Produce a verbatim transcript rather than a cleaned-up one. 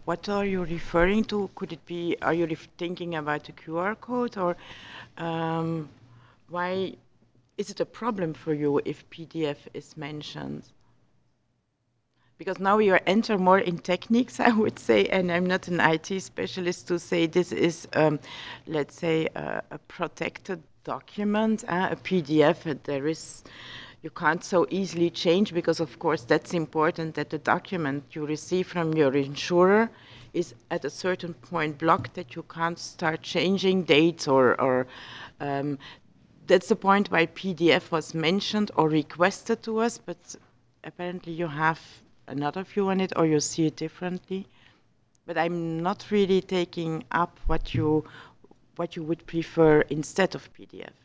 what are you referring to? Could it be, are you ref- thinking about a Q R code, or um, why is it a problem for you if P D F is mentioned? Because now you enter more in techniques, I would say, and I'm not an I T specialist to say this is, um, let's say, uh, a protected document, uh, a P D F. uh, There is, you can't so easily change, because of course that's important, that the document you receive from your insurer is at a certain point blocked, that you can't start changing dates, or, or um, that's the point why P D F was mentioned or requested to us, but apparently you have another view on it, or you see it differently. But I'm not really taking up what you what you would prefer instead of P D F.